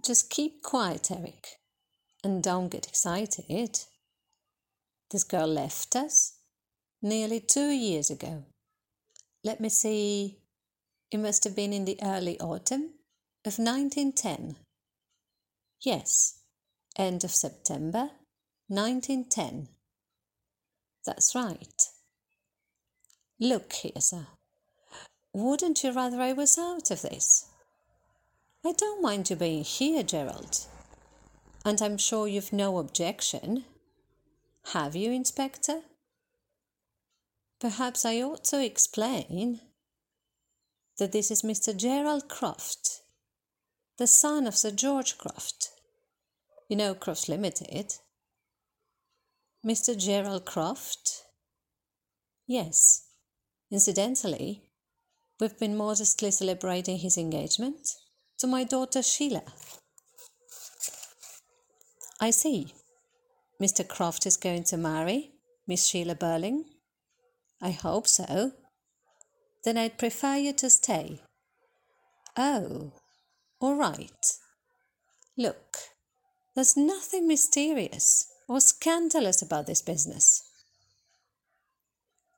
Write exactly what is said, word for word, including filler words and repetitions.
Just keep quiet, Eric, and don't get excited. This girl left us nearly two years ago. Let me see, it must have been in the early autumn of nineteen ten. Yes, end of September nineteen ten. That's right. Look here, sir. Wouldn't you rather I was out of this? I don't mind you being here, Gerald. And I'm sure you've no objection. Have you, Inspector? Perhaps I ought to explain that this is Mister Gerald Croft, the son of Sir George Croft. You know Croft Limited. Mister Gerald Croft? Yes. Incidentally, we've been modestly celebrating his engagement to my daughter Sheila. I see. Mister Croft is going to marry Miss Sheila Burling? I hope so. Then I'd prefer you to stay. Oh, all right. Look, there's nothing mysterious or scandalous about this business.